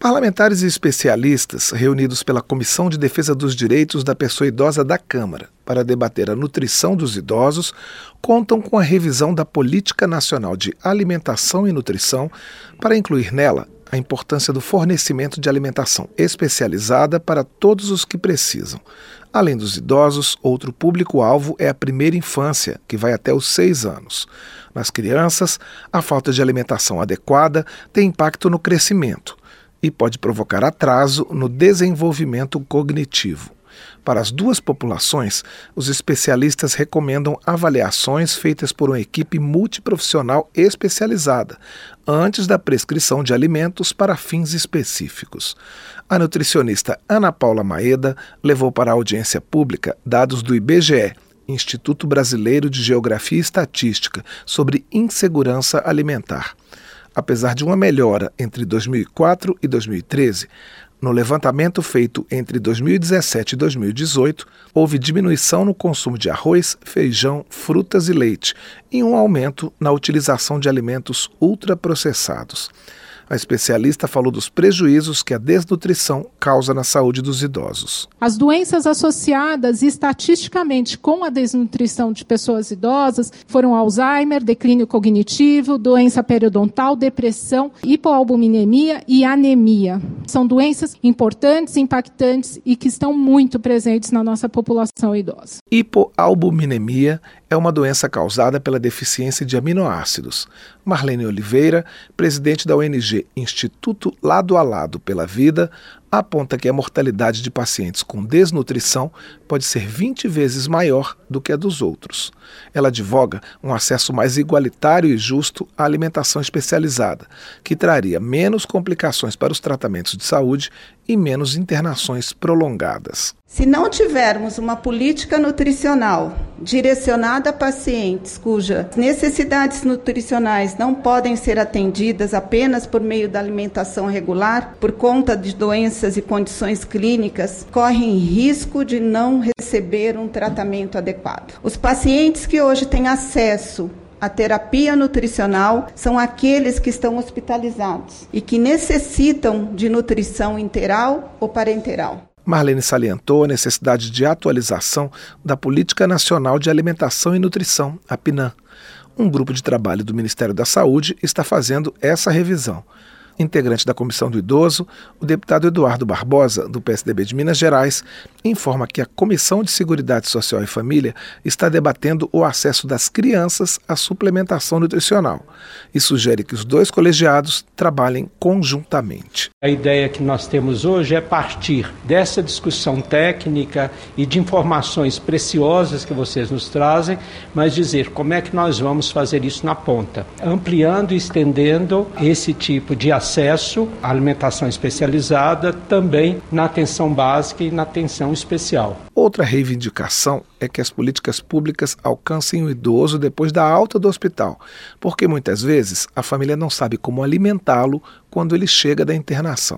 Parlamentares e especialistas, reunidos pela Comissão de Defesa dos Direitos da Pessoa Idosa da Câmara para debater a nutrição dos idosos, contam com a revisão da Política Nacional de Alimentação e Nutrição para incluir nela a importância do fornecimento de alimentação especializada para todos os que precisam. Além dos idosos, outro público-alvo é a primeira infância, que vai até os 6 anos. Nas crianças, a falta de alimentação adequada tem impacto no crescimento e pode provocar atraso no desenvolvimento cognitivo. Para as duas populações, os especialistas recomendam avaliações feitas por uma equipe multiprofissional especializada, antes da prescrição de alimentos para fins específicos. A nutricionista Ana Paula Maeda levou para a audiência pública dados do IBGE, Instituto Brasileiro de Geografia e Estatística, sobre insegurança alimentar. Apesar de uma melhora entre 2004 e 2013, no levantamento feito entre 2017 e 2018, houve diminuição no consumo de arroz, feijão, frutas e leite e um aumento na utilização de alimentos ultraprocessados. A especialista falou dos prejuízos que a desnutrição causa na saúde dos idosos. As doenças associadas estatisticamente com a desnutrição de pessoas idosas foram Alzheimer, declínio cognitivo, doença periodontal, depressão, hipoalbuminemia e anemia. São doenças importantes, impactantes e que estão muito presentes na nossa população idosa. Hipoalbuminemia é uma doença causada pela deficiência de aminoácidos. Marlene Oliveira, presidente da ONG Instituto Lado a Lado pela Vida, aponta que a mortalidade de pacientes com desnutrição pode ser 20 vezes maior do que a dos outros. Ela advoga um acesso mais igualitário e justo à alimentação especializada, que traria menos complicações para os tratamentos de saúde e menos internações prolongadas. Se não tivermos uma política nutricional direcionada a pacientes cujas necessidades nutricionais não podem ser atendidas apenas por meio da alimentação regular, por conta de doenças e condições clínicas, correm risco de não receber um tratamento adequado. Os pacientes que hoje têm acesso a terapia nutricional são aqueles que estão hospitalizados e que necessitam de nutrição interal ou parenteral. Marlene salientou a necessidade de atualização da Política Nacional de Alimentação e Nutrição, a PNAN. Um grupo de trabalho do Ministério da Saúde está fazendo essa revisão. Integrante da Comissão do Idoso, o deputado Eduardo Barbosa, do PSDB de Minas Gerais, informa que a Comissão de Seguridade Social e Família está debatendo o acesso das crianças à suplementação nutricional e sugere que os dois colegiados trabalhem conjuntamente. A ideia que nós temos hoje é partir dessa discussão técnica e de informações preciosas que vocês nos trazem, mas dizer como é que nós vamos fazer isso na ponta, ampliando e estendendo esse tipo de acesso à alimentação especializada também na atenção básica e na atenção especial. Outra reivindicação é que as políticas públicas alcancem o idoso depois da alta do hospital, porque muitas vezes a família não sabe como alimentá-lo quando ele chega da internação.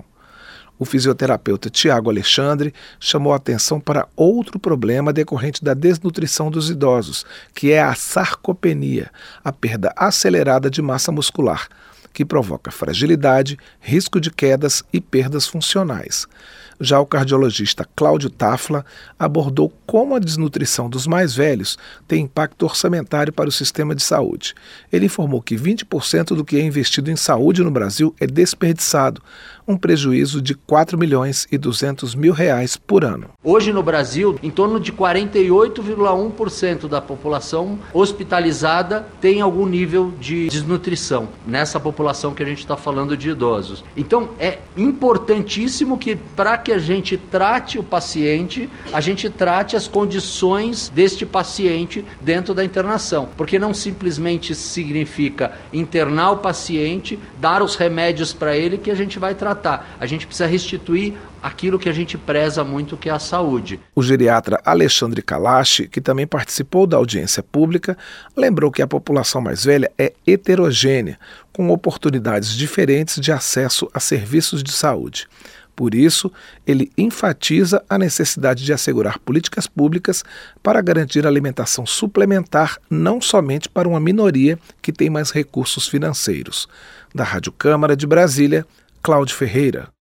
O fisioterapeuta Tiago Alexandre chamou a atenção para outro problema decorrente da desnutrição dos idosos, que é a sarcopenia, a perda acelerada de massa muscular, que provoca fragilidade, risco de quedas e perdas funcionais. Já o cardiologista Cláudio Tafla abordou como a desnutrição dos mais velhos tem impacto orçamentário para o sistema de saúde. Ele informou que 20% do que é investido em saúde no Brasil é desperdiçado, um prejuízo de R$ 4.200.000 por ano. Hoje no Brasil, em torno de 48,1% da população hospitalizada tem algum nível de desnutrição, nessa população que a gente está falando de idosos. Então é importantíssimo que para que a gente trate o paciente, a gente trate as condições deste paciente dentro da internação, porque não simplesmente significa internar o paciente, dar os remédios para ele que a gente vai tratar. A gente precisa restituir aquilo que a gente preza muito, que é a saúde. O geriatra Alexandre Kalash, que também participou da audiência pública, lembrou que a população mais velha é heterogênea, com oportunidades diferentes de acesso a serviços de saúde. Por isso, ele enfatiza a necessidade de assegurar políticas públicas para garantir alimentação suplementar não somente para uma minoria que tem mais recursos financeiros. Da Rádio Câmara de Brasília, Cláudio Ferreira.